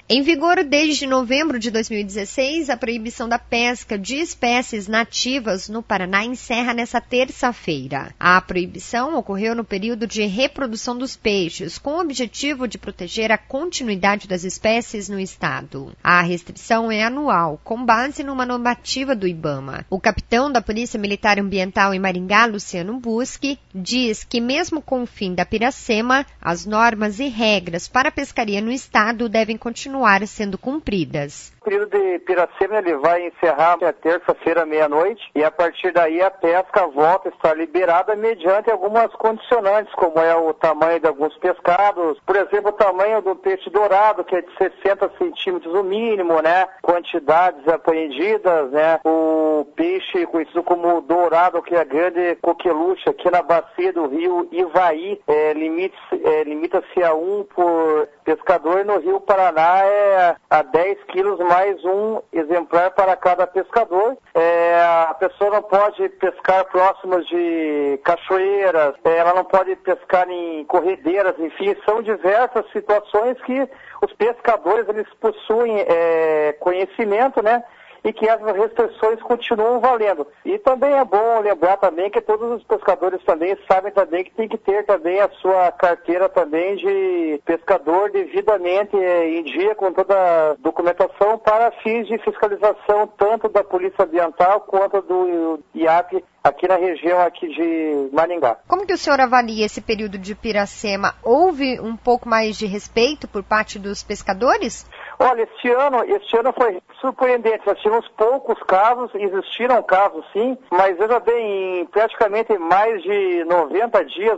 Em vigor desde novembro de 2016, a proibição da pesca de espécies nativas no Paraná encerra nesta terça-feira. A proibição ocorreu no período de reprodução dos peixes, com o objetivo de proteger a continuidade das espécies no estado. A restrição é anual, com base numa normativa do IBAMA. O capitão da Polícia Militar Ambiental em Maringá, Luciano Busque, diz que mesmo com o fim da piracema, as normas e regras para a pescaria no estado devem continuar sendo cumpridas. O período de piracema ele vai encerrar na terça-feira, meia-noite, e a partir daí a pesca volta a estar liberada mediante algumas condicionantes, como é o tamanho de alguns pescados, por exemplo, o tamanho do peixe dourado, que é de 60 centímetros no mínimo, né? Quantidades apreendidas, né? O peixe conhecido como dourado, que é a grande coqueluche, aqui na bacia do rio Ivaí, limita-se a 1 por pescador, e no rio Paraná é a 10 quilos mais um exemplar para cada pescador. A pessoa não pode pescar próximas de cachoeiras, ela não pode pescar em corredeiras, enfim, são diversas situações que os pescadores eles possuem conhecimento, né? E que as restrições continuam valendo. E também é bom lembrar também que todos os pescadores também sabem também que tem que ter também a sua carteira também de pescador devidamente em dia com toda a documentação para fins de fiscalização tanto da Polícia Ambiental quanto do IAP aqui na região aqui de Maringá. Como que o senhor avalia esse período de piracema? Houve um pouco mais de respeito por parte dos pescadores? Olha, este ano foi surpreendente. Nós tivemos poucos casos, existiram casos sim, mas veja bem, em praticamente mais de 90 dias,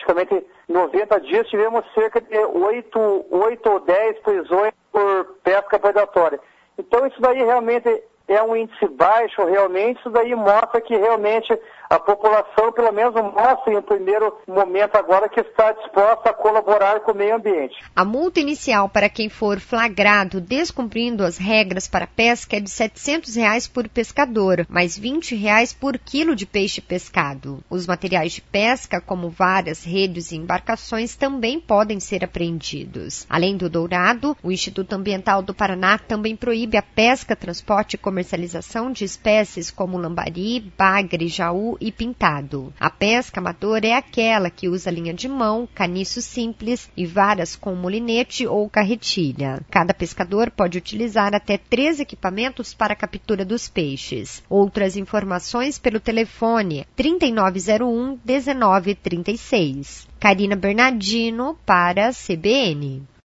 tivemos cerca de 8 ou 10 prisões por pesca predatória. Então isso daí realmente é um índice baixo, realmente, isso daí mostra que realmente a população, pelo menos mostra em um primeiro momento agora, que está disposta a colaborar com o meio ambiente. A multa inicial para quem for flagrado descumprindo as regras para pesca é de R$ 700 por pescador, mais R$ 20 por quilo de peixe pescado. Os materiais de pesca, como varas, redes e embarcações, também podem ser apreendidos. Além do dourado, o Instituto Ambiental do Paraná também proíbe a pesca, transporte e comercialização de espécies como lambari, bagre, jaú e pintado. A pesca amadora é aquela que usa linha de mão, caniço simples e varas com molinete ou carretilha. Cada pescador pode utilizar até 3 equipamentos para a captura dos peixes. Outras informações pelo telefone 3901-1936. Karina Bernardino para a CBN.